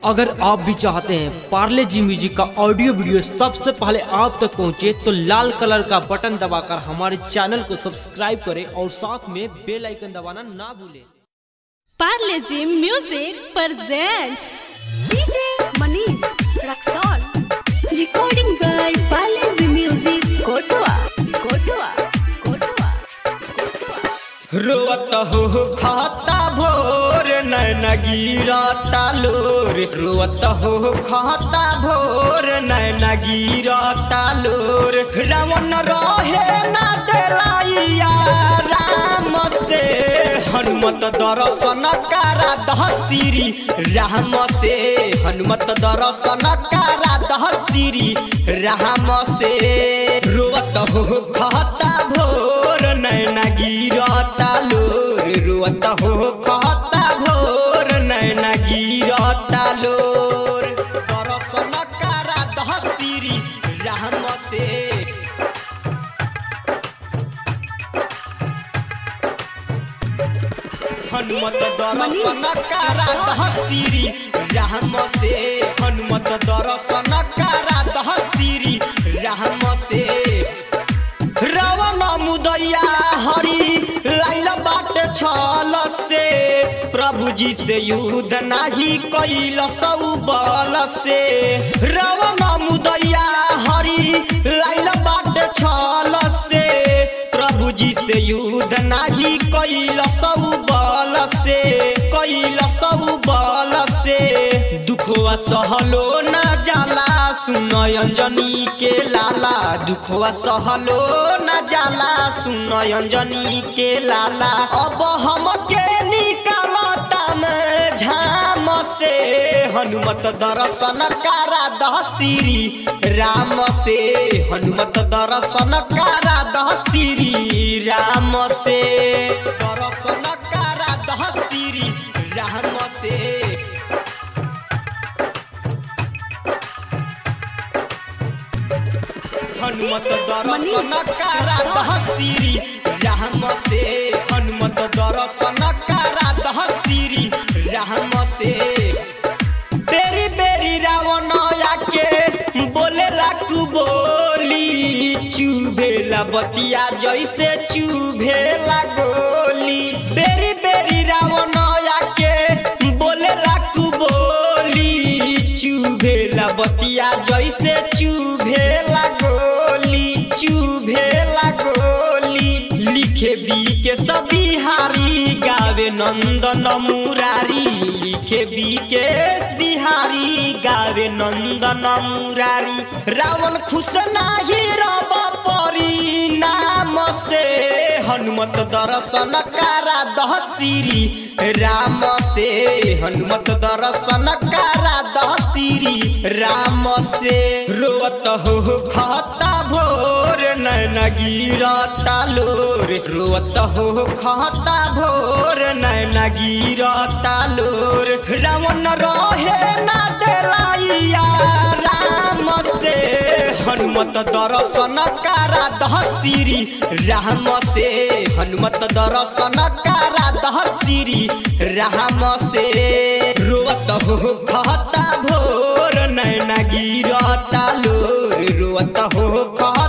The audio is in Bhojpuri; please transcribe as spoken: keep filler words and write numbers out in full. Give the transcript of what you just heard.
अगर आप भी चाहते हैं पार्ले जी म्यूजिक का ऑडियो वीडियो सबसे पहले आप तक पहुंचे तो लाल कलर का बटन दबाकर हमारे चैनल को सब्सक्राइब करें और साथ में बेल आइकन दबाना ना भूलें। Parle G music presents DJ Manish Raxaul recording by Parle G music कोटवा कोटवा कोटवा रोवत हो खाता भोर नैन गिरता लोर रोवत हो खाता भोर नैन गिरता लोर रावण रहे ना देलाइया राम से हनुमत दर्शन करा दहसीरी राम से हनुमत दर्शन करा दहसीरी राम से रोवत हो खाता भोर नैन गिरता लोर रोवत हो खाता भोर नैन गिरता लोर दर्शन करा दहसीरी राम से हनुमत दर्शन करा दहसीरी राम से हनुमत दर्शन करा दहसीरी राम से रावण मुदैया हरि लाइल बाट छल से प्रभु जी से युद्ध नाही कैल सौ बल से रावण मुदैया हरि लाइल बाट छल से प्रभु जी से युद्ध नाही कैल सौ बल से कैल सौ बल से दुखवा सहलो न जाला सुन अंजनी के लाला दुखवा सहलो न जाला सुन अंजनी के लाला अब हम के निकालता में झाम से हनुमत दर्शन करा दहसीरी राम से हनुमत दर्शन करा दहसीरी राम से दर्शन करा दहसीरी राम से हनुमत दर्शन करा दहसीरी राम से हनुमत दर्शन करा दहसीरी राम से बेरी बेरी रावण आके बोले लाकू बोली चुभेला बतिया जैसे चुभेला गोली बेरी बेरी रावण आके बोले लाकू बोली चुभेला बतिया जैसे चुभेला गोली चुभेला गोली लिखे बी के सभी हारी गावे नंदन मुरारी लिखे बी के बिहारी गावे नंदन मुरारी रावण खुश नाही रब परी नाम से हनुमत दर्शन करा दहसीरी राम से हनुमत दर्शन करा दहसीरी राम से रोवत हो खाता भोर नैन गिरता लोर रोवत हो खाता भोर नैन गिरता लोर रावण रहे ना देलाइया राम से हनुमत दर्शन करा दहसीरी राम से हनुमत दर्शन करा दहसीरी राम से रोवत हो खाता भोर नैन गिरता लोर रोवत हो